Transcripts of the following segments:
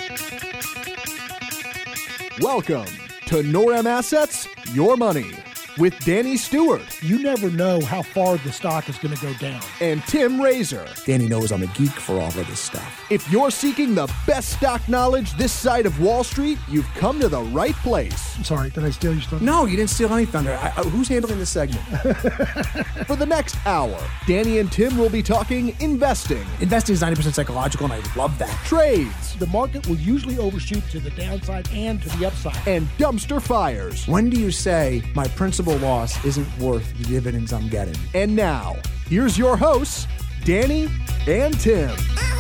Welcome to NORAM Assets, Your Money, with Danny Stewart. You never know how far the stock is going to go down. And Tim Razor. Danny knows I'm a geek for all of this stuff. If you're seeking the best stock knowledge this side of Wall Street, you've come to the right place. I'm sorry, did I steal your stuff? No, you didn't steal any thunder. Who's handling this segment? For the next hour, Danny and Tim will be talking investing. Investing is 90% psychological, and I love that. Trades. The market will usually overshoot to the downside and to the upside. And dumpster fires. When do you say my principal loss isn't worth the dividends I'm getting? And now, here's your hosts, Danny and Tim.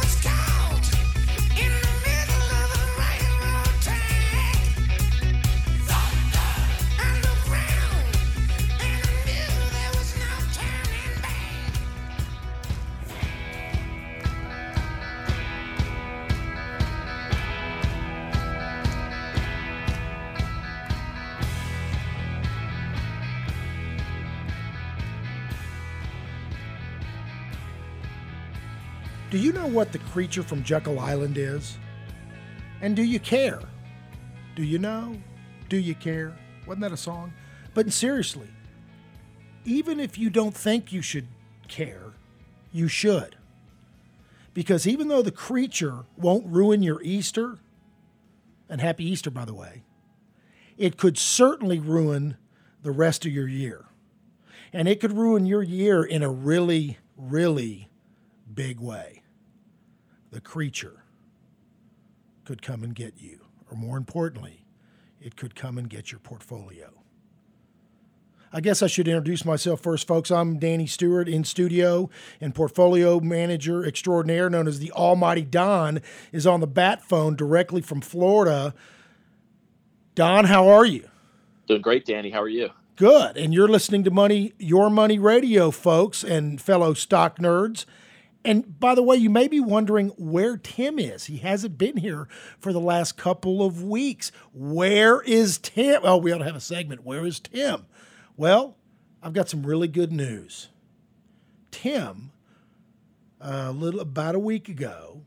Do you know what the creature from Jekyll Island is? And do you care? Do you know? Do you care? Wasn't that a song? But seriously, even if you don't think you should care, you should. Because even though the creature won't ruin your Easter, and happy Easter, by the way, it could certainly ruin the rest of your year. And it could ruin your year in a really, really big way. The creature could come and get you, or more importantly, it could come and get your portfolio. I guess I should introduce myself first, folks. I'm Danny Stewart in studio, and portfolio manager extraordinaire known as the Almighty Don is on the bat phone directly from Florida. Don, how are you? Doing great, Danny. How are you? Good. And you're listening to Your Money Radio, folks, and fellow stock nerds. And by the way, you may be wondering where Tim is. He hasn't been here for the last couple of weeks. Where is Tim? Oh, we ought to have a segment. Where is Tim? Well, I've got some really good news. Tim, about a week ago,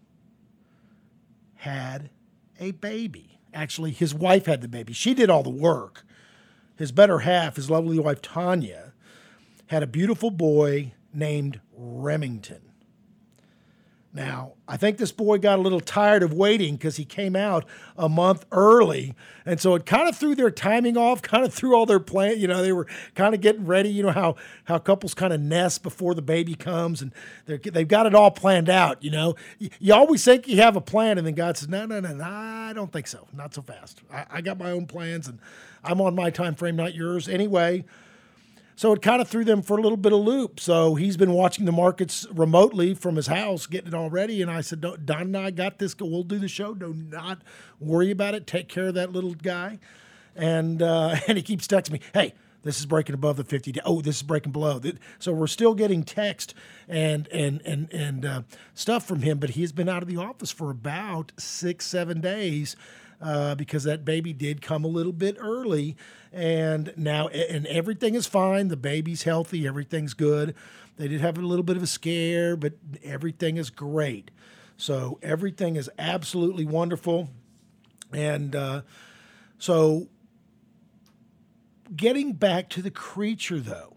had a baby. Actually, his wife had the baby. She did all the work. His better half, his lovely wife, Tanya, had a beautiful boy named Remington. Now, I think this boy got a little tired of waiting because he came out a month early. And so it kind of threw their timing off, kind of threw all their plan. You know, they were kind of getting ready. You know how couples kind of nest before the baby comes, and they've got it all planned out, you know. You always think you have a plan, and then God says, no, I don't think so. Not so fast. I got my own plans, and I'm on my time frame, not yours. Anyway, so it kind of threw them for a little bit of loop. So he's been watching the markets remotely from his house, getting it all ready. And I said, Don and I got this. We'll do the show. Do not worry about it. Take care of that little guy. And he keeps texting me, hey, this is breaking above the 50. Oh, this is breaking below. So we're still getting text and stuff from him. But he's been out of the office for about 6-7 days. Because that baby did come a little bit early, and everything is fine. The baby's healthy. Everything's good. They did have a little bit of a scare, but everything is great. So everything is absolutely wonderful. And so getting back to the creature, though,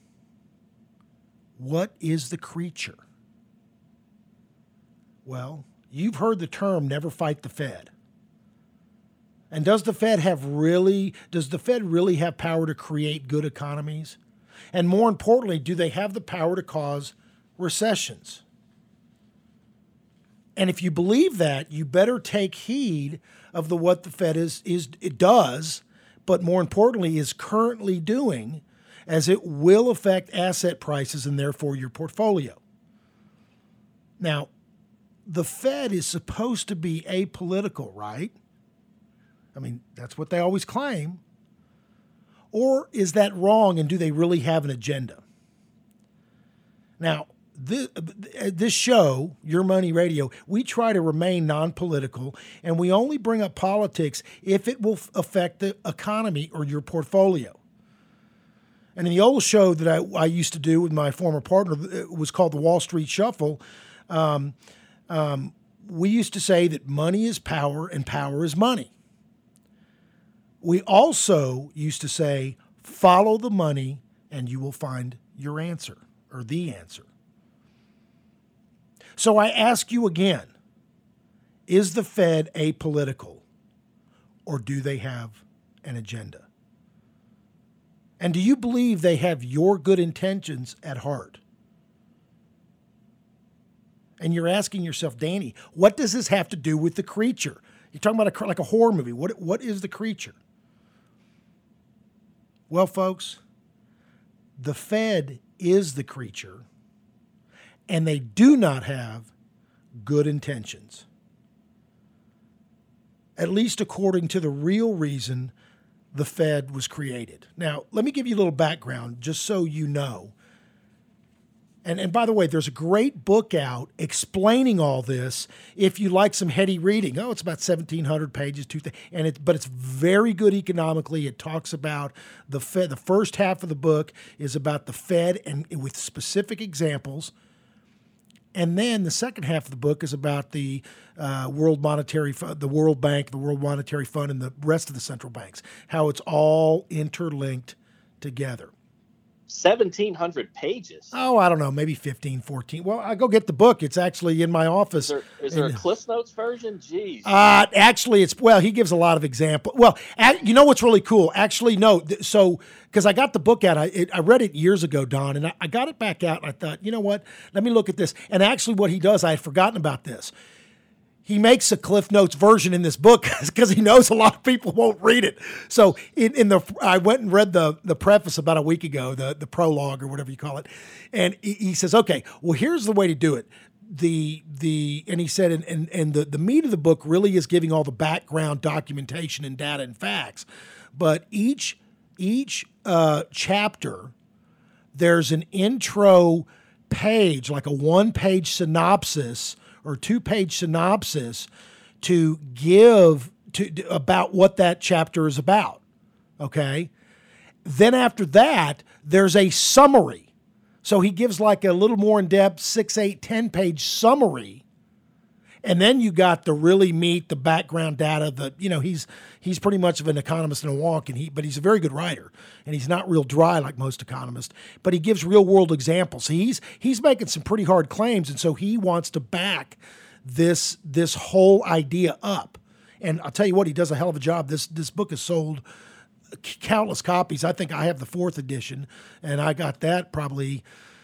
what is the creature? Well, you've heard the term never fight the Fed. And does the Fed really have power to create good economies? And more importantly, do they have the power to cause recessions? And if you believe that, you better take heed of what the Fed does, but more importantly, is currently doing, as it will affect asset prices and therefore your portfolio. Now, the Fed is supposed to be apolitical, right? I mean, that's what they always claim. Or is that wrong, and do they really have an agenda? Now, this show, Your Money Radio, we try to remain non-political, and we only bring up politics if it will affect the economy or your portfolio. And in the old show that I used to do with my former partner, it was called the Wall Street Shuffle. we used to say that money is power and power is money. We also used to say, follow the money and you will find your answer or the answer. So I ask you again, is the Fed apolitical or do they have an agenda? And do you believe they have your good intentions at heart? And you're asking yourself, Danny, what does this have to do with the creature? You're talking about like a horror movie. What is the creature? Well, folks, the Fed is the creature, and they do not have good intentions. At least according to the real reason the Fed was created. Now, let me give you a little background just so you know. And by the way, there's a great book out explaining all this if you like some heady reading. Oh, it's about 1,700 pages, but it's very good economically. It talks about the Fed. The first half of the book is about the Fed and with specific examples. And then the second half of the book is about the World Monetary Fund, the World Bank, the World Monetary Fund, and the rest of the central banks, how it's all interlinked together. 1,700 pages. Oh, I don't know, maybe 15, 14. Well, I go get the book. It's actually in my office. Is there a Cliff Notes version? Jeez. Actually, he gives a lot of examples. Well, you know what's really cool? Actually, no. So, because I got the book out, I read it years ago, Don, and I got it back out, and I thought, you know what? Let me look at this. And actually, what he does, I had forgotten about this. He makes a Cliff Notes version in this book because he knows a lot of people won't read it. So I went and read the preface about a week ago, the prologue or whatever you call it, and he says, okay, well, here's the way to do it. And he said, and the meat of the book really is giving all the background documentation and data and facts, but each chapter, there's an intro page, like a 1-page synopsis or 2-page synopsis to give about what that chapter is about, okay? Then after that, there's a summary. So he gives like a little more in-depth 6, 8, 10-page summary. And then you got the really meat, the background data, he's pretty much of an economist in a wonk, but he's a very good writer, and he's not real dry like most economists, but he gives real world examples. He's making some pretty hard claims, and so he wants to back this whole idea up. And I'll tell you what, he does a hell of a job. This book has sold countless copies. I think I have the 4th edition, and I got that probably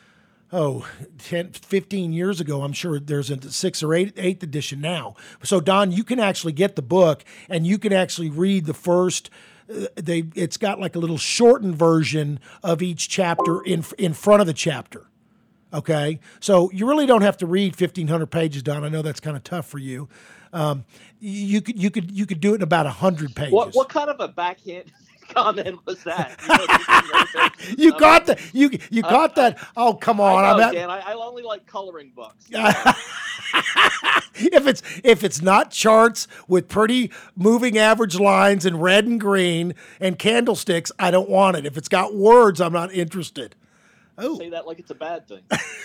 10, 15 years ago. I'm sure there's a 6th or 8th edition now. So, Don, you can actually get the book, and you can actually read the first. It's got like a little shortened version of each chapter in front of the chapter. Okay, so you really don't have to read 1,500 pages, Don. I know that's kind of tough for you. You could do it in about 100 pages. What kind of a backhand comment was that? You got that? You got that? Oh, come on! I know, Dan. I only like coloring books. If it's not charts with pretty moving average lines in red and green and candlesticks, I don't want it. If it's got words, I'm not interested. Oh. Say that like it's a bad thing.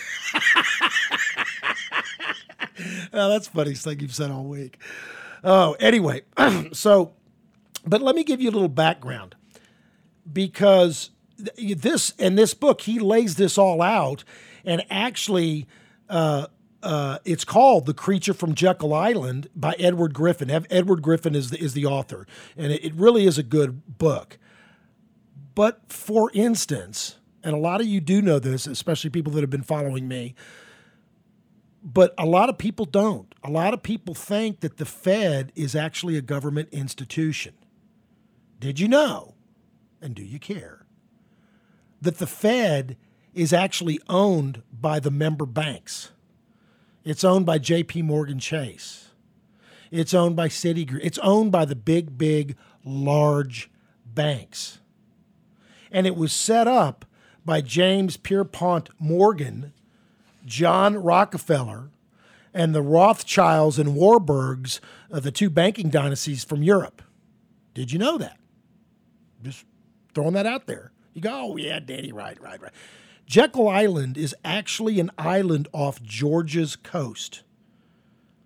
Oh, that's the funniest thing you've said all week. Oh, anyway, but let me give you a little background, because this book, he lays this all out, and actually it's called The Creature from Jekyll Island by Edward Griffin. Edward Griffin is the author, and it really is a good book. But for instance, and a lot of you do know this, especially people that have been following me, but a lot of people don't. A lot of people think that the Fed is actually a government institution. Did you know, and do you care, that the Fed is actually owned by the member banks? It's owned by J.P. Morgan Chase. It's owned by Citigroup. It's owned by the big, large banks. And it was set up by James Pierpont Morgan, John Rockefeller, and the Rothschilds and Warburgs, the 2 banking dynasties from Europe. Did you know that? Just throwing that out there. You go, oh, yeah, Danny, right. Jekyll Island is actually an island off Georgia's coast.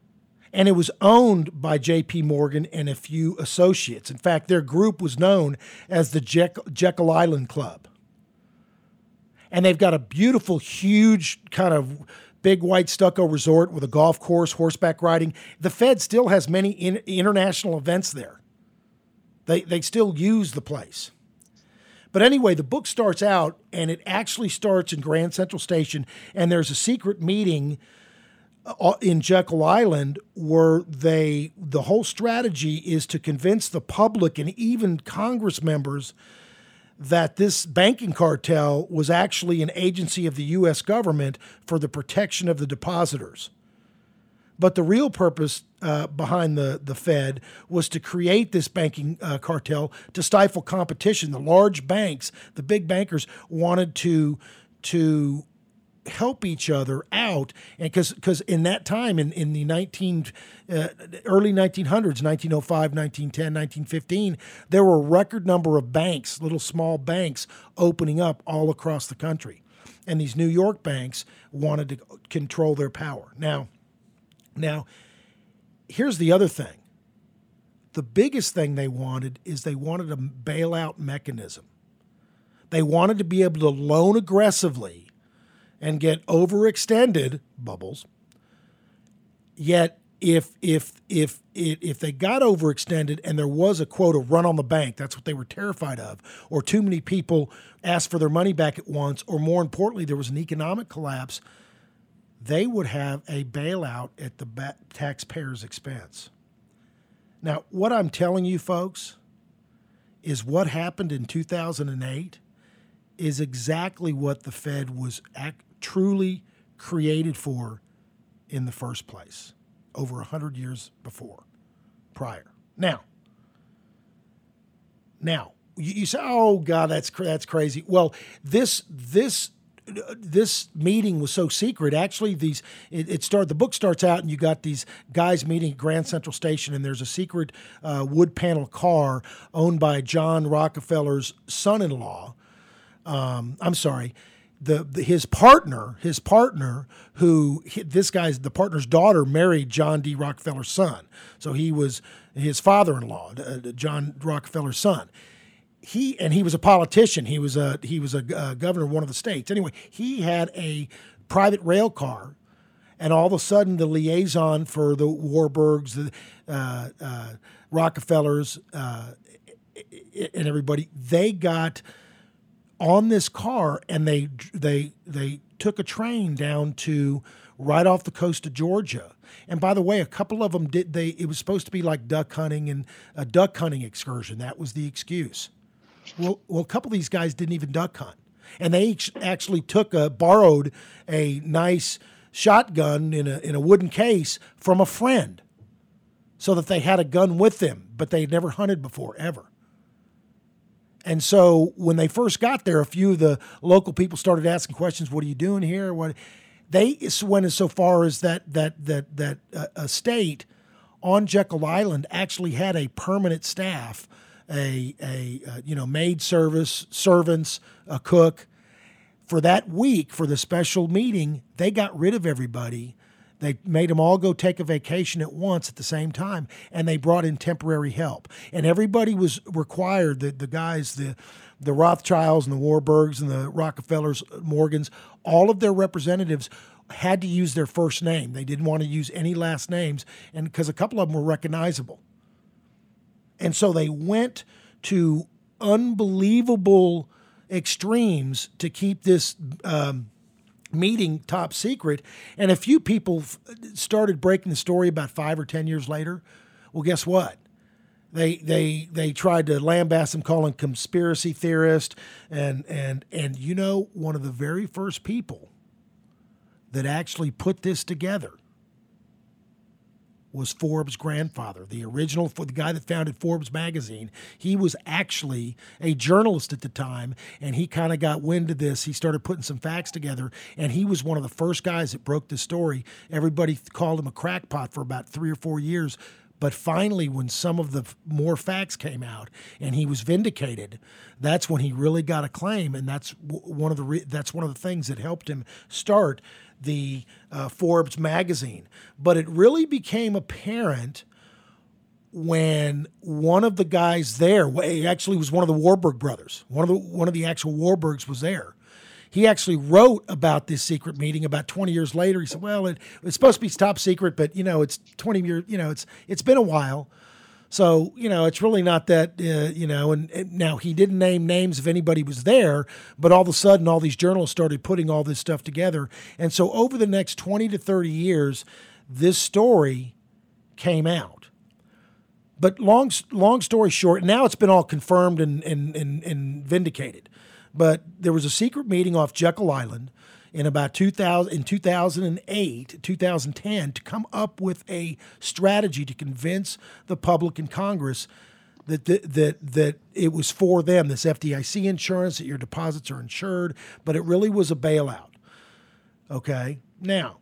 And it was owned by J.P. Morgan and a few associates. In fact, their group was known as the Jekyll Island Club. And they've got a beautiful, huge kind of big white stucco resort with a golf course, horseback riding. The Fed still has many international events there. They still use the place. But anyway, the book starts out, and it actually starts in Grand Central Station, and there's a secret meeting in Jekyll Island where the whole strategy is to convince the public and even Congress members that this banking cartel was actually an agency of the U.S. government for the protection of the depositors. But the real purpose behind the Fed was to create this banking cartel to stifle competition. The large banks, the big bankers, wanted to help each other out, and because in that time, in the early 1900s, 1905, 1910, 1915, there were a record number of banks, little small banks, opening up all across the country. And these New York banks wanted to control their power. Now, here's the other thing. The biggest thing they wanted is they wanted a bailout mechanism. They wanted to be able to loan aggressively and get overextended, bubbles. Yet, if they got overextended and there was a quote, a run on the bank, that's what they were terrified of, or too many people asked for their money back at once, or more importantly, there was an economic collapse, they would have a bailout at the taxpayer's expense. Now, what I'm telling you, folks, is what happened in 2008 is exactly what the Fed was truly created for in the first place, over 100 years prior. Now, you say, "Oh God, that's crazy." Well, this meeting was so secret. Actually, the book starts out, and you got these guys meeting at Grand Central Station, and there's a secret wood panel car owned by John Rockefeller's son-in-law. His partner, the partner's daughter married John D. Rockefeller's son. So he was his father-in-law, John Rockefeller's son. He was a politician. He was a governor of one of the states. Anyway, he had a private rail car, and all of a sudden the liaison for the Warburgs, the Rockefellers, and everybody, they got on this car, and they took a train down to right off the coast of Georgia. And by the way, a couple of them it was supposed to be like duck hunting and a duck hunting excursion. That was the excuse. Well, a couple of these guys didn't even duck hunt, and they actually borrowed a nice shotgun in a wooden case from a friend, so that they had a gun with them, but they had never hunted before ever. And so when they first got there, a few of the local people started asking questions. What are you doing here? They went as so far as that estate on Jekyll Island actually had a permanent staff, a maid service, servants, a cook. For that week, for the special meeting, they got rid of everybody. They made them all go take a vacation at once at the same time, and they brought in temporary help. And everybody was required, the guys, the Rothschilds and the Warburgs and the Rockefellers, Morgans, all of their representatives had to use their first name. They didn't want to use any last names, and because a couple of them were recognizable. And so they went to unbelievable extremes to keep this meeting top secret, and a few people started breaking the story about 5 or 10 years later. Well, guess what? They tried to lambaste them, calling conspiracy theorist, and one of the very first people that actually put this together was Forbes' grandfather, the guy that founded Forbes magazine. He was actually a journalist at the time, and he kind of got wind of this. He started putting some facts together, and he was one of the first guys that broke the story. Everybody called him a crackpot for about 3 or 4 years, But finally, when some of the more facts came out and he was vindicated, that's when he really got a claim, and that's one of the things that helped him start the Forbes magazine. But it really became apparent when one of the guys there, he actually was one of the Warburg brothers, one of the actual Warburgs was there. He actually wrote about this secret meeting about 20 years later. He said, well, it's supposed to be top secret, but, it's 20 years, it's been a while. So, it's really not that, and now he didn't name names if anybody was there, but all of a sudden all these journalists started putting all this stuff together. And so over the next 20 to 30 years, this story came out. But long story short, now it's been all confirmed and vindicated. But there was a secret meeting off Jekyll Island in about 2008, 2010, to come up with a strategy to convince the public and Congress that it was for them, this FDIC insurance, that your deposits are insured, but it really was a bailout. Okay? Now,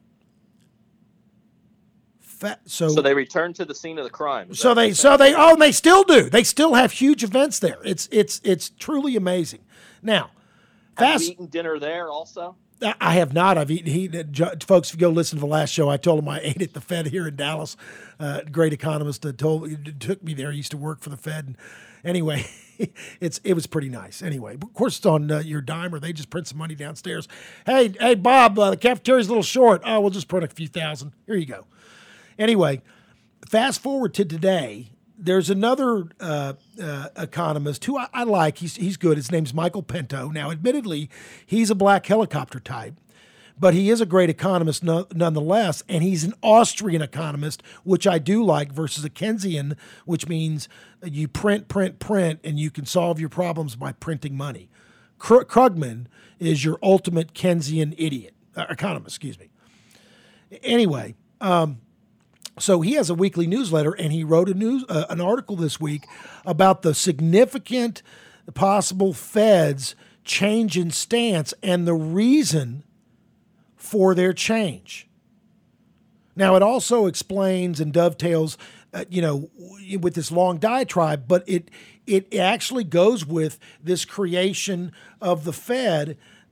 so they returned to the scene of the crime. They still do. They still have huge events there. It's truly amazing. Now, have you eaten dinner there also? I have not. I've eaten. Folks, if you go listen to the last show, I told them I ate at the Fed here in Dallas. Great economist took me there. He used to work for the Fed. And anyway, it was pretty nice. Anyway, of course, it's on your dime, or they just print some money downstairs. Hey, Bob, the cafeteria's a little short. Oh, we'll just print a few thousand. Here you go. Anyway, fast forward to today. There's another economist who I like. He's good. His name's Michael Pinto. Now, admittedly, he's a black helicopter type, but he is a great economist nonetheless, and he's an Austrian economist, which I do like, versus a Keynesian, which means you print, and you can solve your problems by printing money. Krugman is your ultimate Keynesian economist, excuse me. Anyway, so he has a weekly newsletter, and he wrote an article this week about the significant possible Fed's change in stance and the reason for their change. Now, it also explains and dovetails, with this long diatribe, but it actually goes with this creation of the Fed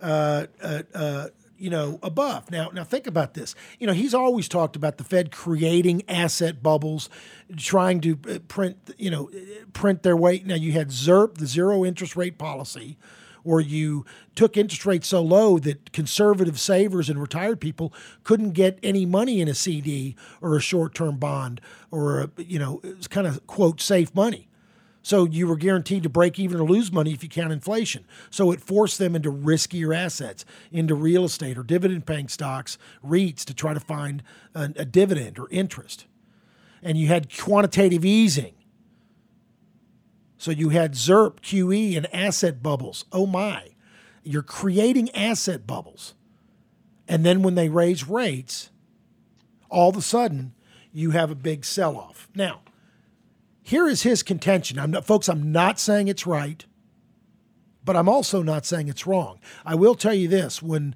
above. Now think about this. He's always talked about the Fed creating asset bubbles, trying to print their way. Now, you had ZIRP, the zero interest rate policy, where you took interest rates so low that conservative savers and retired people couldn't get any money in a CD or a short-term bond or it's kind of, quote, safe money. So you were guaranteed to break even or lose money if you count inflation. So it forced them into riskier assets, into real estate or dividend-paying stocks, REITs, to try to find a dividend or interest. And you had quantitative easing. So you had ZIRP, QE, and asset bubbles. Oh my. You're creating asset bubbles. And then when they raise rates, all of a sudden, you have a big sell-off. Now, here is his contention. I'm not saying it's right, but I'm also not saying it's wrong. I will tell you this: before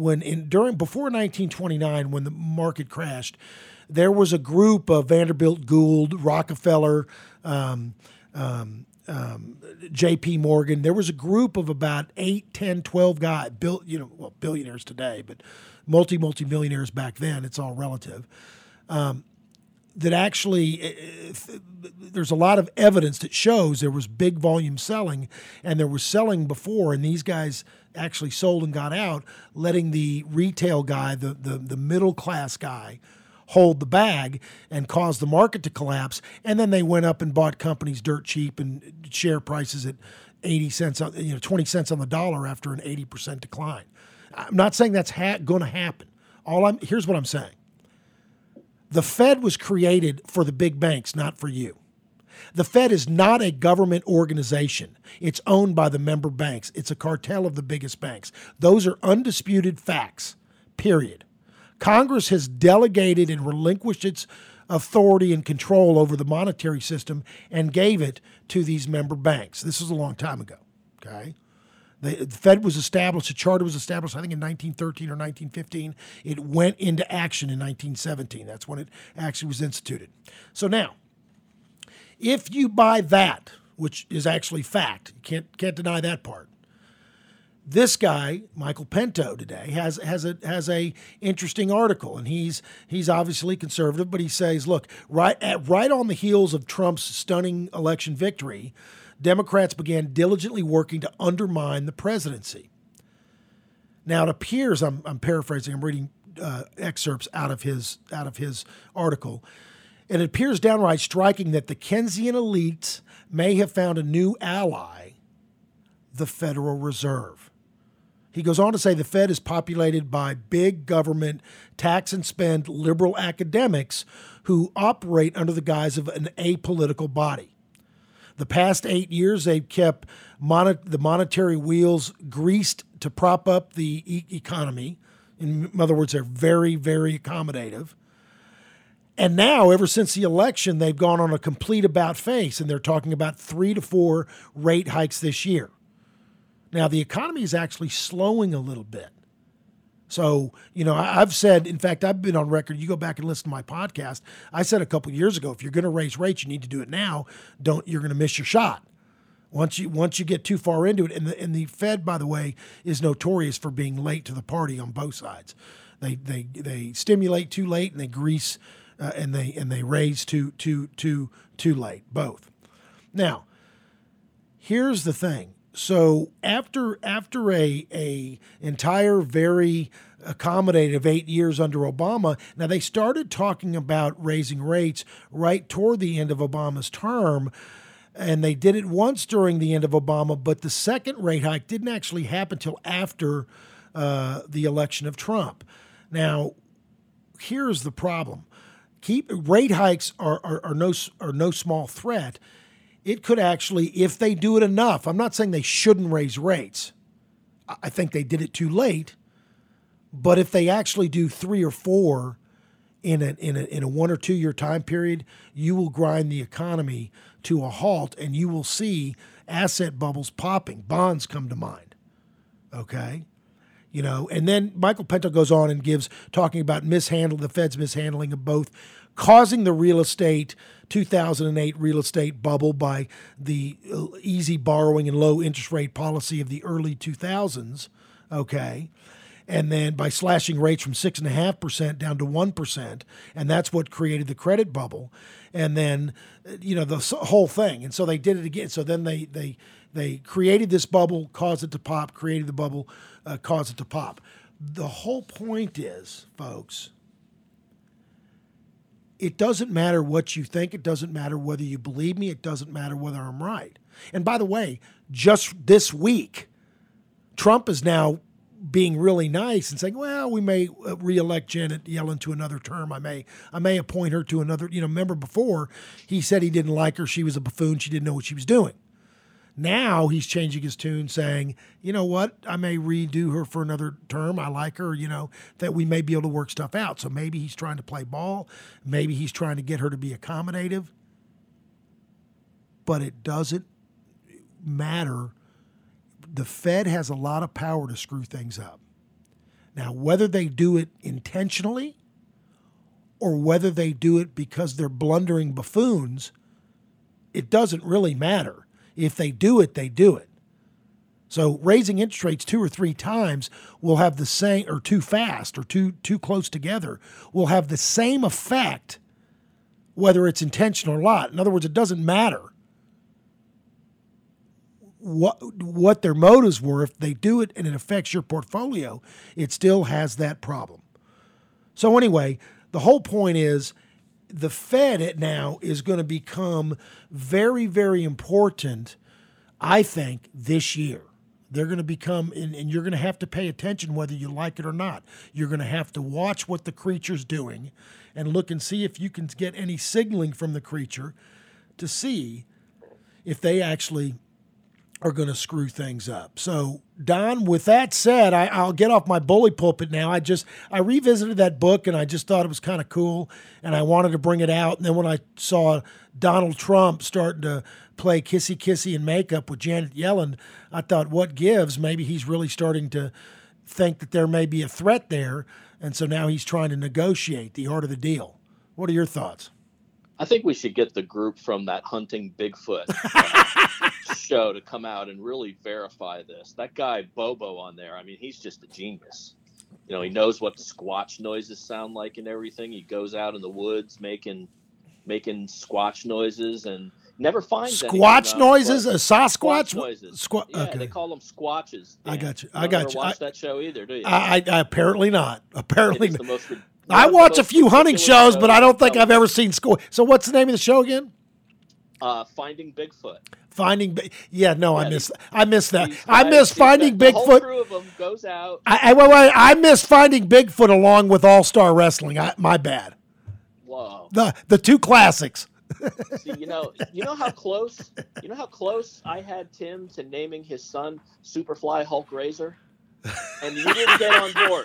1929, when the market crashed, there was a group of Vanderbilt, Gould, Rockefeller, J.P. Morgan. There was a group of about 8, 10, 12 guys, billionaires today, but multi-millionaires back then. It's all relative. That actually, there's a lot of evidence that shows there was big volume selling, and there was selling before, and these guys actually sold and got out, letting the retail guy, the middle class guy, hold the bag and cause the market to collapse. And then they went up and bought companies dirt cheap and share prices at 80 cents, 20 cents on the dollar after an 80% decline. I'm not saying that's going to happen. Here's what I'm saying. The Fed was created for the big banks, not for you. The Fed is not a government organization. It's owned by the member banks. It's a cartel of the biggest banks. Those are undisputed facts, period. Congress has delegated and relinquished its authority and control over the monetary system and gave it to these member banks. This was a long time ago, okay? The Fed was established, the charter was established, I think, in 1913 or 1915. It went into action in 1917. That's when it actually was instituted. So now, If you buy that, which is actually fact, you can't deny that part. This guy, Michael Pinto, today has a interesting article, and he's obviously conservative, but he says, look, right on the heels of Trump's stunning election victory, Democrats began diligently working to undermine the presidency. Now it appears, I'm paraphrasing, I'm reading excerpts out of his article. And it appears downright striking that the Keynesian elites may have found a new ally, the Federal Reserve. He goes on to say the Fed is populated by big government, tax and spend liberal academics who operate under the guise of an apolitical body. The past 8 years, they've kept the monetary wheels greased to prop up the economy. In other words, they're very, very accommodative. And now, ever since the election, they've gone on a complete about-face, and they're talking about 3 to 4 rate hikes this year. Now, the economy is actually slowing a little bit. So, I've said, in fact, I've been on record, you go back and listen to my podcast, I said a couple years ago, if you're going to raise rates, you need to do it now. You're going to miss your shot. Once you get too far into it, and the Fed, by the way, is notorious for being late to the party on both sides. They stimulate too late, and they grease and they raise too late, both. Now, here's the thing. So after a entire very accommodative 8 years under Obama, now they started talking about raising rates right toward the end of Obama's term, and they did it once during the end of Obama, but the second rate hike didn't actually happen until after the election of Trump. Now, here's the problem. Rate hikes are no small threat. It could actually, if they do it enough, I'm not saying they shouldn't raise rates. I think they did it too late. But if they actually do 3 or 4 in a 1 or 2 year time period, you will grind the economy to a halt, and you will see asset bubbles popping. Bonds come to mind. Okay? And then Michael Pinto goes on and talking about the Fed's mishandling of both, causing the 2008 real estate bubble by the easy borrowing and low interest rate policy of the early 2000s, okay? And then by slashing rates from 6.5% down to 1%, and that's what created the credit bubble. And then, the whole thing. And so they did it again. So then they created this bubble, caused it to pop, created the bubble, caused it to pop. The whole point is, folks, it doesn't matter what you think. It doesn't matter whether you believe me. It doesn't matter whether I'm right. And by the way, just this week, Trump is now being really nice and saying, well, we may reelect Janet Yellen to another term. I may appoint her to another. Remember before he said he didn't like her. She was a buffoon. She didn't know what she was doing. Now he's changing his tune, saying, you know what, I may redo her for another term. I like her, that we may be able to work stuff out. So maybe he's trying to play ball. Maybe he's trying to get her to be accommodative. But it doesn't matter. The Fed has a lot of power to screw things up. Now, whether they do it intentionally or whether they do it because they're blundering buffoons, it doesn't really matter. If they do it, they do it. So raising interest rates 2 or 3 times will have the same, or too fast or too close together, will have the same effect whether it's intentional or not. In other words, it doesn't matter what their motives were. If they do it and it affects your portfolio, it still has that problem. So anyway, the whole point is the Fed now is going to become very, very important, I think, this year. They're going to become, and you're going to have to pay attention whether you like it or not. You're going to have to watch what the creature's doing and look and see if you can get any signaling from the creature to see if they actually are going to screw things up. So, Don, with that said, I'll get off my bully pulpit now. I revisited that book, and I just thought it was kind of cool, and I wanted to bring it out. And then when I saw Donald Trump starting to play kissy-kissy and makeup with Janet Yellen, I thought, what gives? Maybe he's really starting to think that there may be a threat there, and so now he's trying to negotiate the art of the deal. What are your thoughts? I think we should get the group from that Hunting Bigfoot show to come out and really verify this. That guy Bobo on there, I mean, he's just a genius. You know, he knows what squatch noises sound like and everything. He goes out in the woods making squatch noises and never finds squatch noises. A Sasquatch noises. Okay. They call them squatches. Dan. I got you. You never watch that show either, do you? I apparently not. Apparently It is not. the most I watch a few hunting shows, but I don't think show. I've ever seen So what's the name of the show again? Finding Bigfoot. I missed that. These I guys, missed Finding the whole Bigfoot. crew of them goes out. I missed Finding Bigfoot along with All Star Wrestling. My bad. Whoa. The two classics. See, you know how close I had Tim to naming his son Superfly Hulk Razor, and you didn't get on board.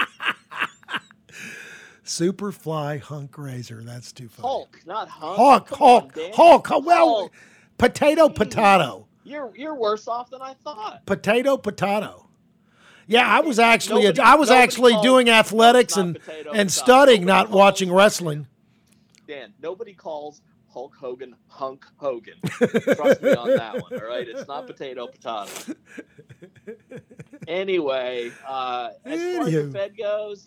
Superfly Hunk Razor. That's too funny. Hulk, not Hunk. Hulk. Well, Hulk. Potato. You're worse off than I thought. Potato. Yeah, I was actually Nobody doing calls athletics Hulk and potato. studying, Nobody not calls watching wrestling. Dan, nobody calls Hulk Hogan Hunk Hogan. Trust me on that one, all right? It's not potato. Anyway, as far as the Fed goes,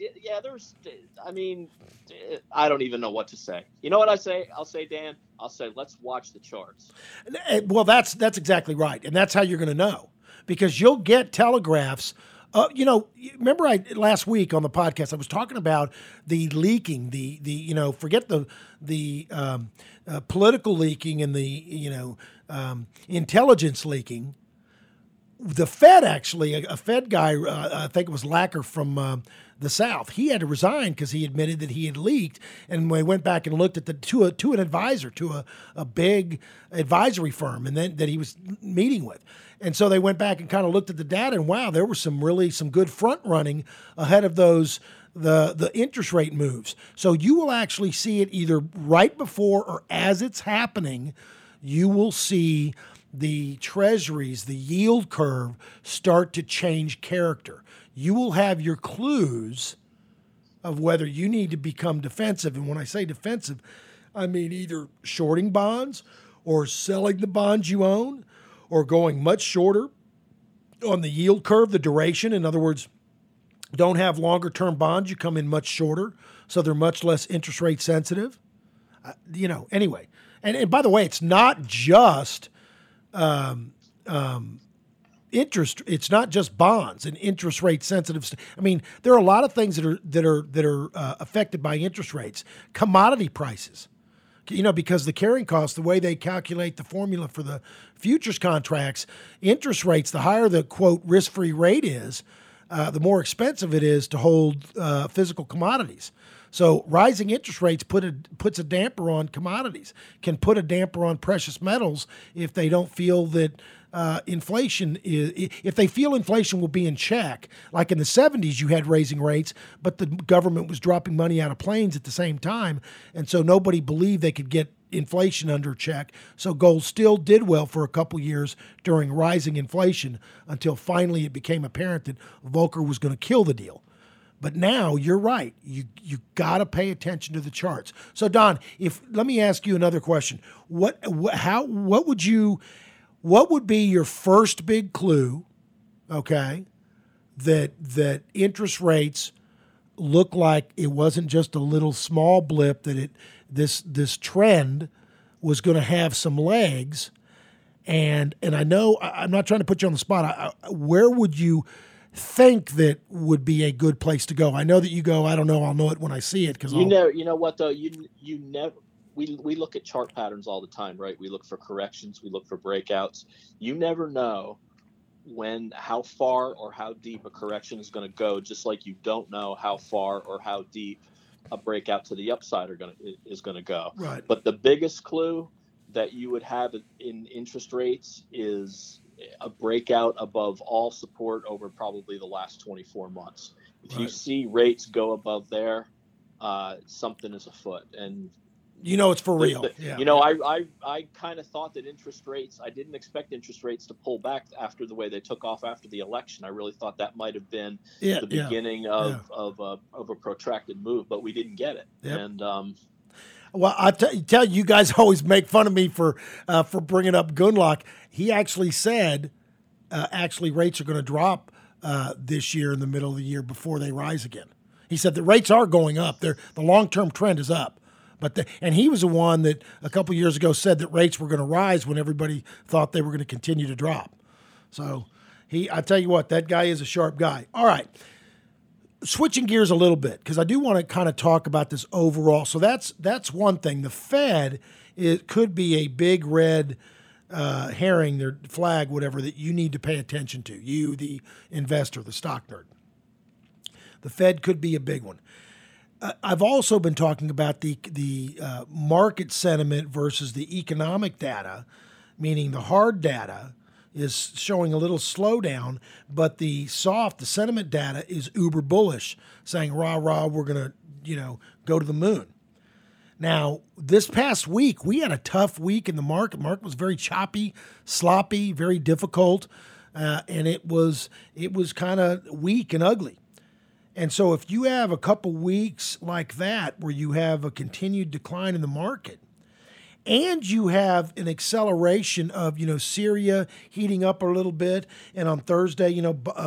I don't even know what to say. You know what I say? I'll say, Dan, let's watch the charts. Well, that's exactly right. And that's how you're going to know, because you'll get telegraphs. Remember last week on the podcast, I was talking about the leaking, forget the political leaking and the, intelligence leaking. The Fed actually, a Fed guy, I think it was Lacker from the South, he had to resign because he admitted that he had leaked. And we went back and looked at to an advisor, to a big advisory firm, and then that he was meeting with. And so they went back and kind of looked at the data, and wow, there was some good front running ahead of those the interest rate moves. So you will actually see it either right before or as it's happening. You will see the treasuries, the yield curve, start to change character. You will have your clues of whether you need to become defensive. And when I say defensive, I mean either shorting bonds or selling the bonds you own, or going much shorter on the yield curve, the duration. In other words, don't have longer term bonds. You come in much shorter, so they're much less interest rate sensitive. Anyway. And by the way, it's not just interest. It's not just bonds and interest rate sensitive. I mean, there are a lot of things that are affected by interest rates. Commodity prices, because the carrying cost, the way they calculate the formula for the futures contracts, interest rates, the higher the quote risk-free rate is, the more expensive it is to hold physical commodities. So rising interest rates puts a damper on commodities, can put a damper on precious metals if they don't feel that if they feel inflation will be in check. Like in the 70s, you had raising rates, but the government was dropping money out of planes at the same time. And so nobody believed they could get inflation under check. So gold still did well for a couple years during rising inflation until finally it became apparent that Volcker was going to kill the deal. But now you're right. You got to pay attention to the charts. So Don, let me ask you another question. What would be your first big clue, okay, that interest rates look like it wasn't just a little small blip, that this trend was going to have some legs? And I know I'm not trying to put you on the spot. Where would you think that would be a good place to go? I know that you go, I don't know, I'll know it when I see it. Because you know what though, you never. We look at chart patterns all the time, right? We look for corrections, we look for breakouts. You never know how far or how deep a correction is going to go, just like you don't know how far or how deep a breakout to the upside is going to go. Right. But the biggest clue that you would have in interest rates is a breakout above all support over probably the last 24 months. If you see rates go above there, something is afoot. And it's for real. I kind of thought that I didn't expect interest rates to pull back after the way they took off after the election. I really thought that might have been the beginning of a protracted move, but we didn't get it. Yep. And Well, tell you guys always make fun of me for bringing up Gundlach. He actually said, rates are going to drop this year in the middle of the year before they rise again. He said the rates are going up. The long-term trend is up. And he was the one that a couple of years ago said that rates were going to rise when everybody thought they were going to continue to drop. So I tell you what, that guy is a sharp guy. All right. Switching gears a little bit, because I do want to kind of talk about this overall. So that's one thing. The Fed, it could be a big red herring, their flag, whatever, that you need to pay attention to. You, the investor, the stock nerd. The Fed could be a big one. I've also been talking about the market sentiment versus the economic data, meaning the hard data is showing a little slowdown, but the sentiment data is uber bullish, saying, rah, rah, we're going to, go to the moon. Now, this past week, we had a tough week in the market. Market was very choppy, sloppy, very difficult, and it was kind of weak and ugly. And so if you have a couple weeks like that where you have a continued decline in the market, and you have an acceleration of, Syria heating up a little bit, and on Thursday,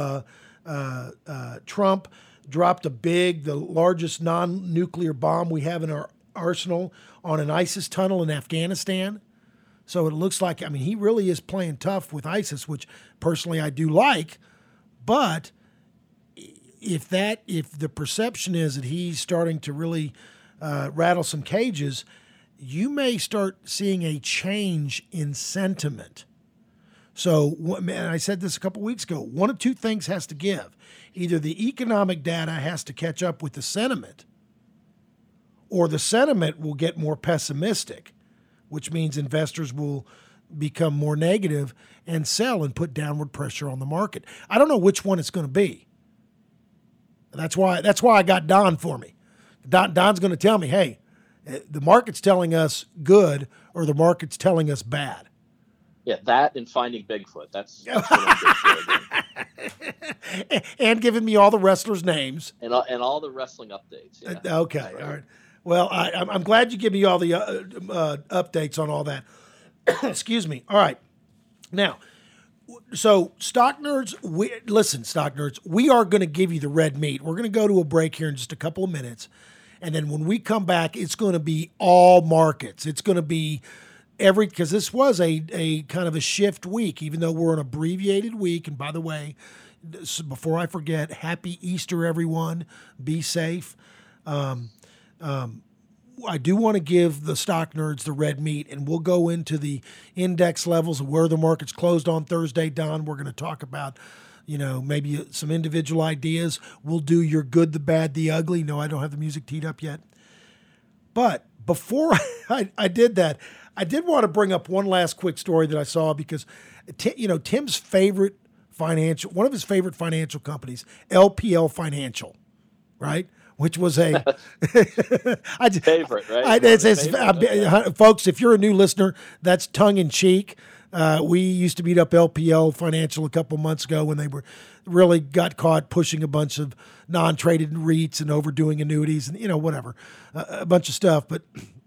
Trump dropped the largest non-nuclear bomb we have in our arsenal on an ISIS tunnel in Afghanistan. So it looks like, he really is playing tough with ISIS, which personally I do like, but if the perception is that he's starting to really rattle some cages, you may start seeing a change in sentiment. So, and I said this a couple weeks ago, one of two things has to give. Either the economic data has to catch up with the sentiment, or the sentiment will get more pessimistic, which means investors will become more negative and sell and put downward pressure on the market. I don't know which one it's going to be. That's why I got Don for me. Don's going to tell me, hey, the market's telling us good or the market's telling us bad. Yeah, that and Finding Bigfoot. That's what I'm doing. And giving me all the wrestlers' names. And all the wrestling updates. Yeah. Okay, right. All right. Well, I'm glad you give me all the updates on all that. Excuse me. All right. Now, so stock nerds, stock nerds, we are going to give you the red meat. We're going to go to a break here in just a couple of minutes. And then when we come back, it's going to be all markets. It's going to be because this was a kind of a shift week, even though we're an abbreviated week. And by the way, before I forget, happy Easter, everyone. Be safe. I do want to give the stock nerds the red meat, and we'll go into the index levels of where the market's closed on Thursday. Don, we're going to talk about, maybe some individual ideas. We'll do your good, the bad, the ugly. No, I don't have the music teed up yet. But before I did that, I did want to bring up one last quick story that I saw because, Tim's favorite one of his favorite financial companies, LPL Financial, right? Which was a favorite, right? Folks, if you're a new listener, that's tongue in cheek. We used to beat up LPL Financial a couple months ago when they really got caught pushing a bunch of non-traded REITs and overdoing annuities and whatever, a bunch of stuff. But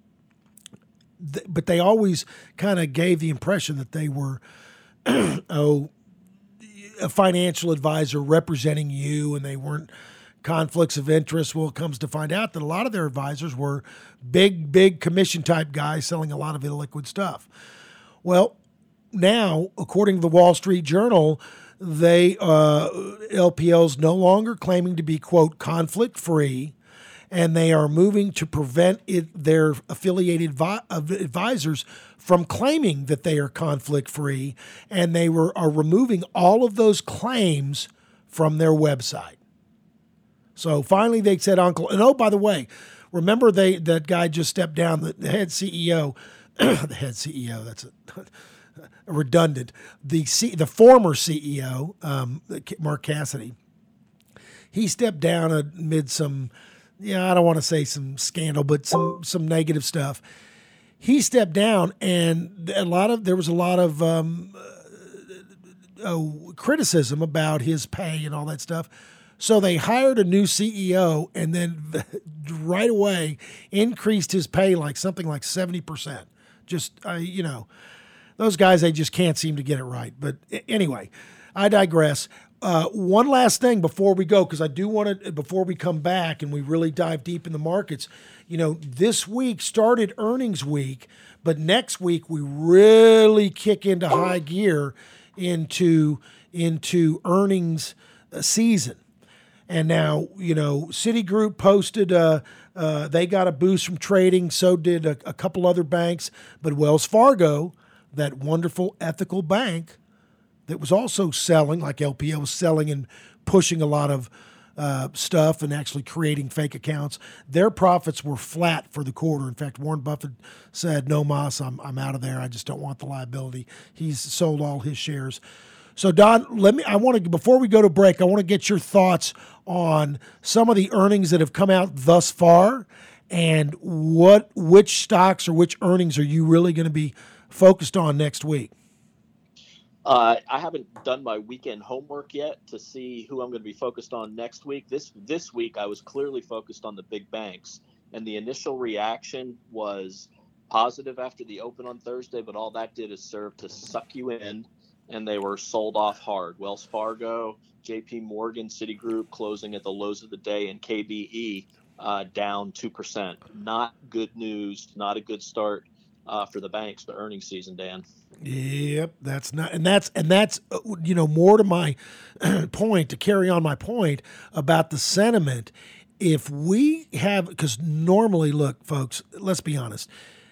they always kind of gave the impression that they were a financial advisor representing you, and they weren't conflicts of interest. Well, it comes to find out that a lot of their advisors were big commission type guys selling a lot of illiquid stuff. Well, now, according to the Wall Street Journal, LPL's no longer claiming to be, quote, conflict free, and they are moving to prevent their affiliated advisors from claiming that they are conflict free, and they are removing all of those claims from their website. So finally they said, Uncle, and oh, by the way, remember that guy just stepped down, the head CEO, that's redundant, the former CEO, Mark Cassidy, he stepped down amid some, I don't want to say some scandal, but some negative stuff. He stepped down, and there was a lot of criticism about his pay and all that stuff. So they hired a new CEO and then right away increased his pay like something like 70%. Just, those guys, they just can't seem to get it right. But anyway, I digress. One last thing before we go, because I do want to, before we come back and we really dive deep in the markets, this week started earnings week, but next week we really kick into high gear into earnings season. And now, Citigroup posted, they got a boost from trading. So did a couple other banks. But Wells Fargo, that wonderful ethical bank that was also selling, like LPL was selling and pushing a lot of stuff and actually creating fake accounts, their profits were flat for the quarter. In fact, Warren Buffett said, "No mas, I'm out of there. I just don't want the liability." He's sold all his shares. So Don, before we go to break, I want to get your thoughts on some of the earnings that have come out thus far, and which stocks or which earnings are you really going to be focused on next week? I haven't done my weekend homework yet to see who I'm going to be focused on next week. This week, I was clearly focused on the big banks, and the initial reaction was positive after the open on Thursday, but all that did is serve to suck you in, and they were sold off hard. Wells Fargo, JP Morgan, Citigroup closing at the lows of the day, and KBE down 2%. Not good news, not a good start for the banks to earnings season, Dan. Yep, that's more to my point, to carry on my point about the sentiment. If we have, because normally, look, folks, let's be honest,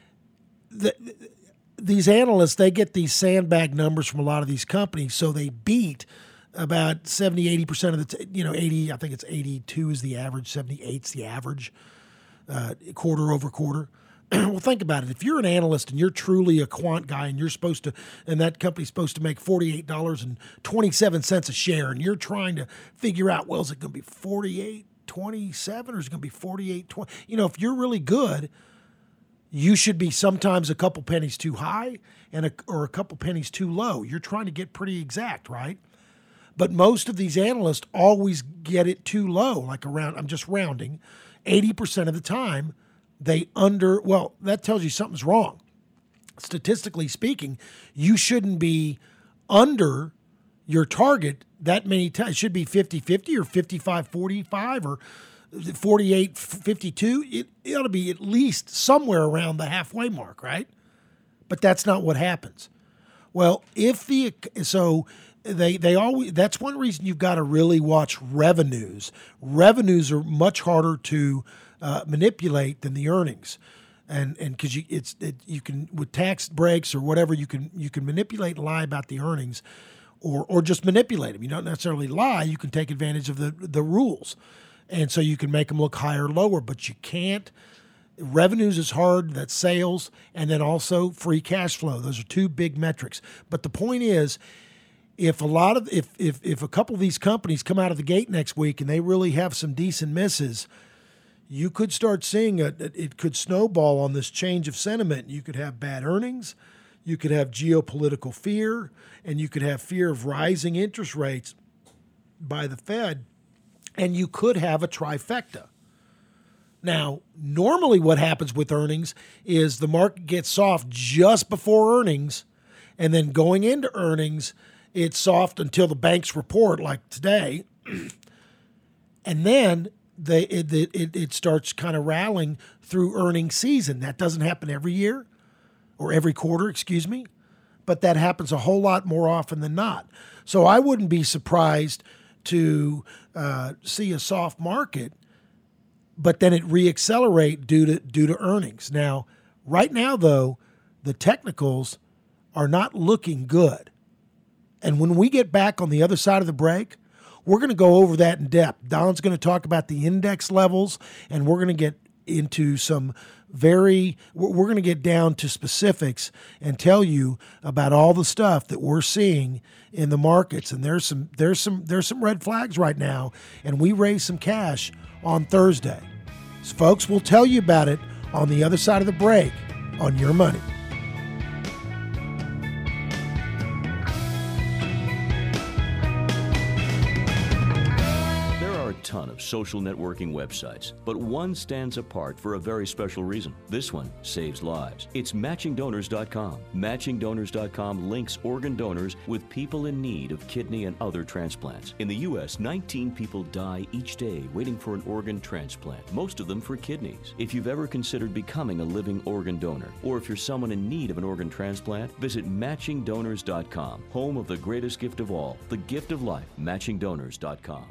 these analysts, they get these sandbag numbers from a lot of these companies, so they beat about 70, 80% of the, 80, I think it's 82 is the average, 78 is the average quarter over quarter. Well, think about it. If you're an analyst and you're truly a quant guy and and that company's supposed to make $48.27 a share, and you're trying to figure out, well, is it going to be $48.27 or is it going to be $48.20? If you're really good, you should be sometimes a couple pennies too high or a couple pennies too low. You're trying to get pretty exact, right? But most of these analysts always get it too low, like around, I'm just rounding, 80% of the time. That tells you something's wrong. Statistically speaking, you shouldn't be under your target that many times. It should be 50-50 or 55-45 or 48-52. It ought to be at least somewhere around the halfway mark, right? But that's not what happens. Well, that's one reason you've got to really watch revenues. Revenues are much harder to manipulate than the earnings, and because you can, with tax breaks or whatever, you can manipulate and lie about the earnings, or just manipulate them. You don't necessarily lie. You can take advantage of the rules, and so you can make them look higher or lower. But you can't. Revenues is hard. That's sales, and then also free cash flow. Those are two big metrics. But the point is, if a couple of these companies come out of the gate next week and they really have some decent misses, you could start seeing it could snowball on this change of sentiment. You could have bad earnings, you could have geopolitical fear, and you could have fear of rising interest rates by the Fed, and you could have a trifecta. Now, normally what happens with earnings is the market gets soft just before earnings, and then going into earnings, it's soft until the banks report, like today, and then it starts kind of rallying through earnings season. That doesn't happen every year or every quarter, excuse me, but that happens a whole lot more often than not. So I wouldn't be surprised to see a soft market, but then it reaccelerate due to earnings. Now, right now, though, the technicals are not looking good. And when we get back on the other side of the break, we're going to go over that in depth. Don's going to talk about the index levels, and we're going to get into we're going to get down to specifics and tell you about all the stuff that we're seeing in the markets. And there's some red flags right now, and we raised some cash on Thursday. So folks, we'll tell you about it on the other side of the break on Your Money. of social networking websites, but one stands apart for a very special reason. This one saves lives. It's MatchingDonors.com. MatchingDonors.com links organ donors with people in need of kidney and other transplants. In the U.S., 19 people die each day waiting for an organ transplant, most of them for kidneys. If you've ever considered becoming a living organ donor, or if you're someone in need of an organ transplant, visit MatchingDonors.com, home of the greatest gift of all, the gift of life, MatchingDonors.com.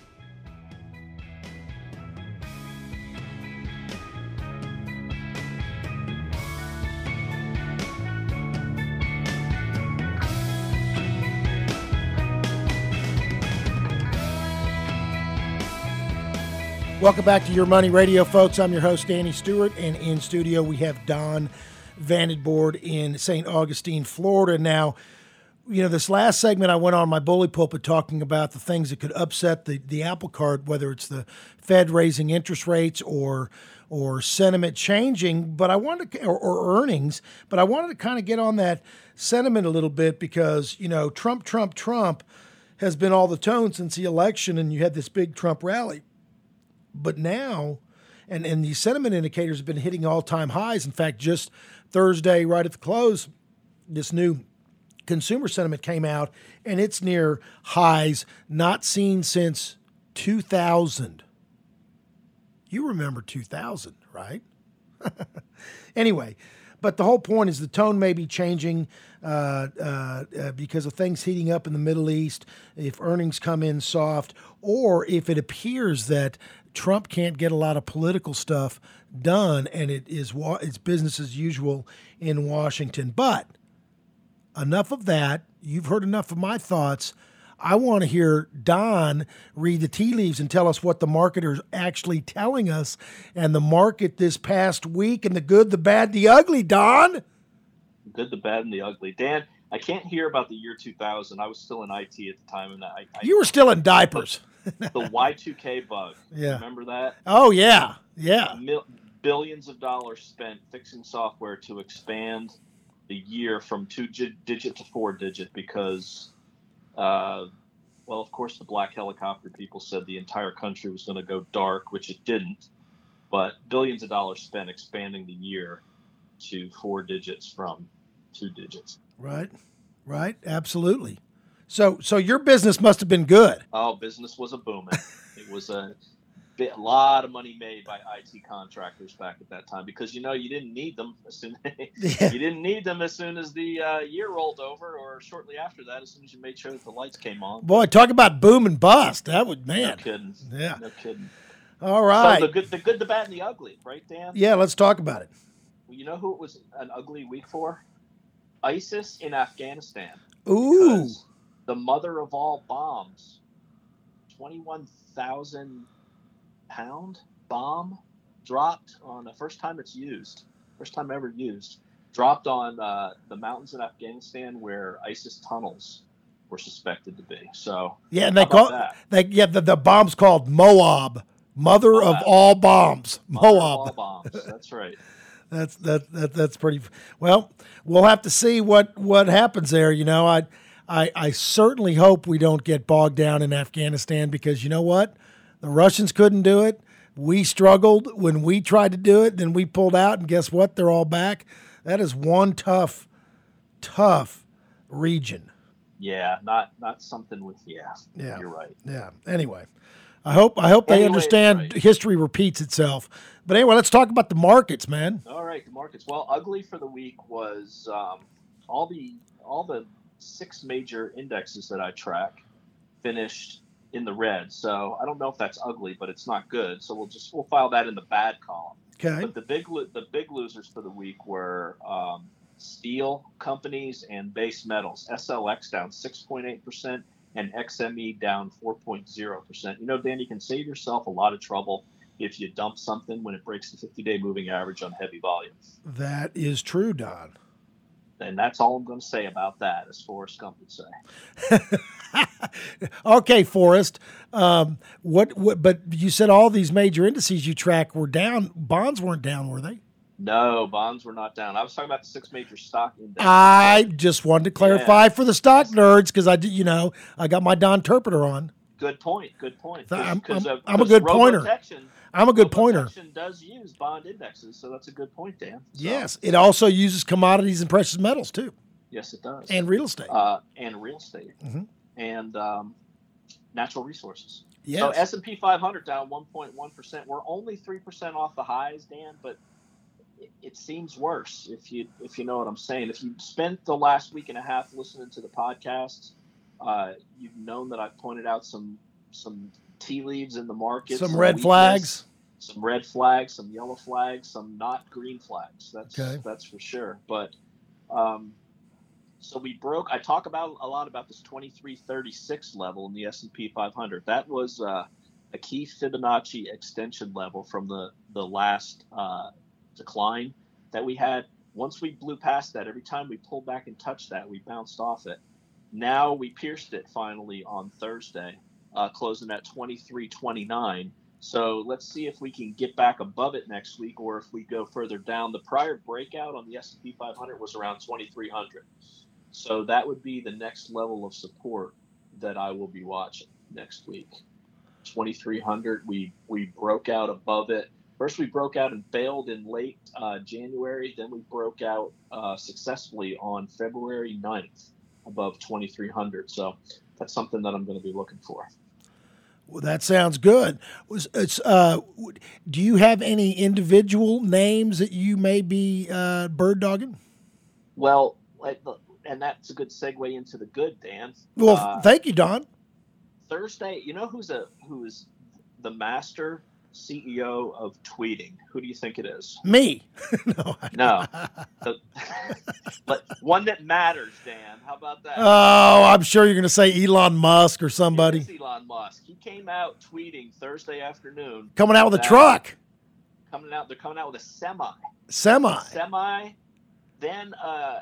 Welcome back to Your Money Radio, folks. I'm your host, Danny Stewart, and in studio we have Don Vandenborg in St. Augustine, Florida. Now, you know, this last segment I went on my bully pulpit talking about the things that could upset the apple cart, whether it's the Fed raising interest rates or sentiment changing, but I wanted to, or earnings, but I wanted to kind of get on that sentiment a little bit because, you know, Trump has been all the tone since the election, and you had this big Trump rally. But now, and the sentiment indicators have been hitting all-time highs. In fact, just Thursday, right at the close, this new consumer sentiment came out, and it's near highs not seen since 2000. You remember 2000, right? Anyway, but the whole point is the tone may be changing because of things heating up in the Middle East, if earnings come in soft, or if it appears that Trump can't get a lot of political stuff done, and it's business as usual in Washington. But enough of that. You've heard enough of my thoughts. I want to hear Don read the tea leaves and tell us what the market is actually telling us, and the market this past week, and the good, the bad, the ugly. Don? The good, the bad, and the ugly. Dan, I can't hear about the year 2000. I was still in IT at the time, and you were still in diapers. The Y2K bug. Yeah. Remember that? Oh, yeah. Yeah. Billions of dollars spent fixing software to expand the year from 2-digit to 4-digit because, well, of course, the black helicopter people said the entire country was going to go dark, which it didn't. But billions of dollars spent expanding the year to 4 digits from 2 digits. Right. Absolutely. So your business must have been good. Oh, business was a booming. It was a lot of money made by IT contractors back at that time because, you know, you didn't need them as soon you didn't need them as soon as the year rolled over, or shortly after that, as soon as you made sure that the lights came on. Boy, talk about boom and bust. That would, man. No kidding. Yeah. No kidding. All right. So the good, the bad, and the ugly, right, Dan? Yeah, let's talk about it. Well, you know who it was an ugly week for? ISIS in Afghanistan. Ooh. Because the mother of all bombs, 21,000 pound bomb dropped on the first time ever used, dropped on the mountains in Afghanistan where ISIS tunnels were suspected to be. So yeah, and the bomb's called Moab, mother of all bombs. Moab. Of all bombs. That's right. That's pretty. Well, we'll have to see what happens there. You know, I certainly hope we don't get bogged down in Afghanistan because you know what? The Russians couldn't do it. We struggled when we tried to do it. Then we pulled out, and guess what? They're all back. That is one tough region. Yeah, not something with yeah. You're right. Yeah. Anyway, I hope they understand right. History repeats itself. But anyway, let's talk about the markets, man. All right, the markets. Well, ugly for the week was all the 6 major indexes that I track finished in the red. So I don't know if that's ugly, but it's not good. So we'll file that in the bad column. Okay. But the big losers for the week were steel companies and base metals. SLX down 6.8% and XME down 4.0%. You know, Dan, you can save yourself a lot of trouble if you dump something when it breaks the 50-day moving average on heavy volume. That is true, Don. And that's all I'm going to say about that, as Forrest Gump would say. Okay, Forrest. But you said all these major indices you track were down. Bonds weren't down, were they? No, bonds were not down. I was talking about the 6 major stock indexes. I just wanted to clarify for the stock nerds because I got my Don Terpeter on. Good point. Good point. I'm a good pointer. I'm a good pointer. Robotection does use bond indexes, so that's a good point, Dan. So, yes, it also uses commodities and precious metals too. Yes, it does. And real estate. Mm-hmm. And natural resources. Yes. So S&P 500 down 1.1%. We're only 3% off the highs, Dan, but it seems worse if you know what I'm saying. If you spent the last week and a half listening to the podcasts, you've known that I've pointed out some tea leaves in the market, some red flags, some red flags, some yellow flags, some not green flags. That's for sure. But so I talk about a lot about this 2336 level in the S&P 500. That was a key Fibonacci extension level from the last decline that we had. Once we blew past that, every time we pulled back and touched that, we bounced off it. Now we pierced it finally on Thursday, closing at 2329. So let's see if we can get back above it next week, or if we go further down. The prior breakout on the S&P 500 was around 2300. So that would be the next level of support that I will be watching next week. 2300. We broke out above it. First, we broke out and failed in late January. Then we broke out successfully on February 9th above 2300. So that's something that I'm going to be looking for. Well, that sounds good. Do you have any individual names that you may be bird dogging? Well, and that's a good segue into the good, Dan. Well, thank you, Don. Thursday, you know who is the master CEO of tweeting? Who do you think it is? Me. No. But one that matters, Dan. How about that? Oh, I'm sure you're going to say Elon Musk or somebody. It is Elon Musk. He came out tweeting Thursday afternoon. Coming out with a truck. They're coming out with a semi. Then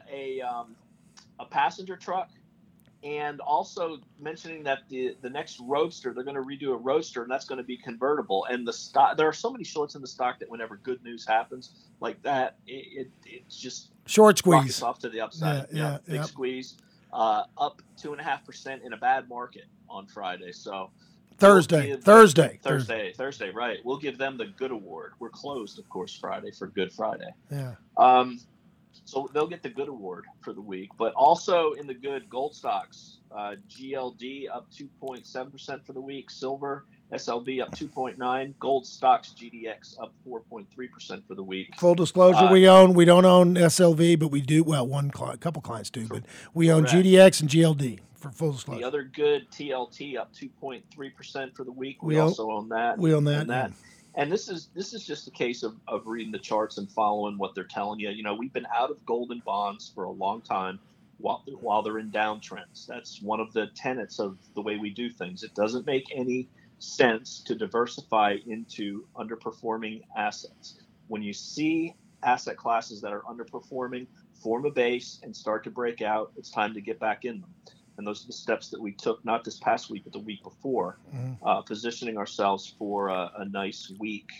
a passenger truck. And also mentioning that the next Roadster, they're going to redo a Roadster, and that's going to be convertible. And the stock, there are so many shorts in the stock that whenever good news happens like that, it's just short squeeze off to the upside. Big squeeze. Up 2.5% in a bad market on Friday. So Thursday. Right. We'll give them the good award. We're closed, of course, Friday for Good Friday. Yeah. So they'll get the good award for the week, but also in the good, gold stocks, GLD up 2.7% for the week, silver, SLB up 2.9%, gold stocks, GDX up 4.3% for the week. Full disclosure, we don't own SLV, but we do. Well, a couple clients do, but we own GDX and GLD for full disclosure. The other good, TLT up 2.3% for the week. We also own that. We own that. And this is just a case of reading the charts and following what they're telling you. You know, we've been out of gold and bonds for a long time while they're in downtrends. That's one of the tenets of the way we do things. It doesn't make any sense to diversify into underperforming assets. When you see asset classes that are underperforming, form a base and start to break out, it's time to get back in them. And those are the steps that we took, not this past week, but the week before, positioning ourselves for a nice week.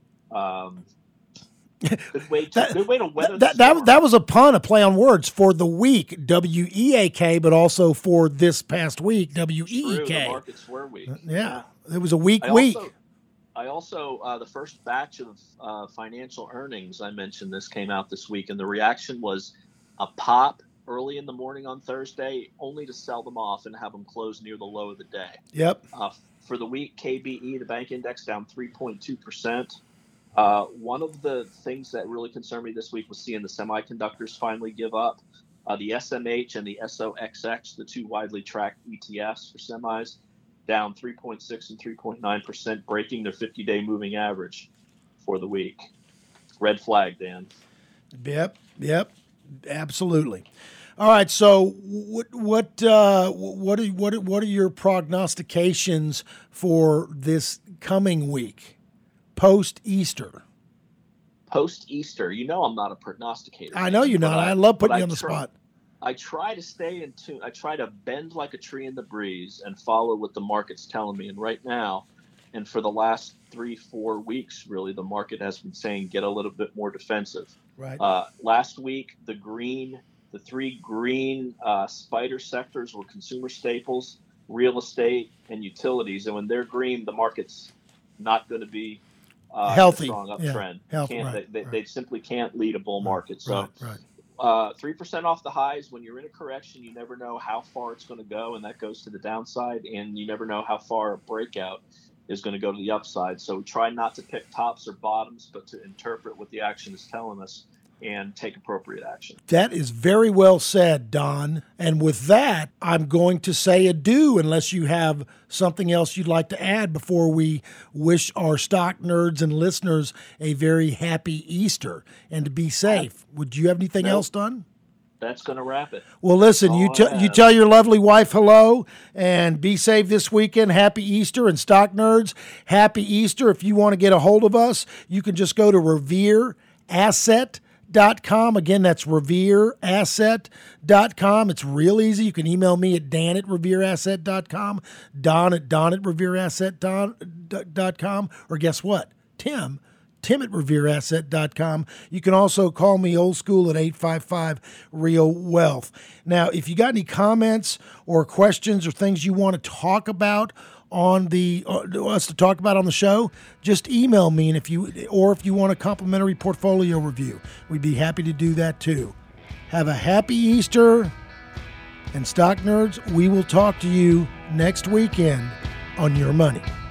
Good way to weather the storm. That was a pun, a play on words, for the week, WEAK, but also for this past week, WEEK. The markets were weak. Yeah, it was a week. I also the first batch of financial earnings, I mentioned this, came out this week, and the reaction was a pop early in the morning on Thursday, only to sell them off and have them close near the low of the day. Yep. For the week, KBE, the bank index, down 3.2%. One of the things that really concerned me this week was seeing the semiconductors finally give up. The SMH and the SOXX, the two widely tracked ETFs for semis, down 3.6 and 3.9%, breaking their 50-day moving average for the week. Red flag, Dan. Yep, absolutely. All right, so what are your prognostications for this coming week, post-Easter? Post-Easter, you know I'm not a prognosticator. I know you're not. I love putting you on the spot. I try to stay in tune. I try to bend like a tree in the breeze and follow what the market's telling me. And right now, and for the last 3-4 weeks, really, the market has been saying get a little bit more defensive. Right. Last week, the three green spider sectors were consumer staples, real estate, and utilities. And when they're green, the market's not going to be healthy, strong uptrend. They simply can't lead a bull market. So 3% off the highs. When you're in a correction, you never know how far it's going to go, and that goes to the downside, and you never know how far a breakout is going to go to the upside. So try not to pick tops or bottoms, but to interpret what the action is telling us and take appropriate action. That is very well said, Don. And with that, I'm going to say adieu unless you have something else you'd like to add before we wish our stock nerds and listeners a very happy Easter and to be safe. Would you have anything else, Don? That's going to wrap it. Well, listen, you tell your lovely wife hello and be safe this weekend. Happy Easter. And stock nerds, happy Easter. If you want to get a hold of us, you can just go to revereasset.com. Again, that's revereasset.com. It's real easy. You can email me at dan@revereasset.com, don@revereasset.com, or guess what? Tim at revereasset.com. You can also call me old school at 855-REAL-WEALTH. Now, if you got any comments or questions or things you want to talk about on us to talk about on the show, just email me. And if you want a complimentary portfolio review, we'd be happy to do that too. Have a happy Easter, and stock nerds, we will talk to you next weekend on Your Money.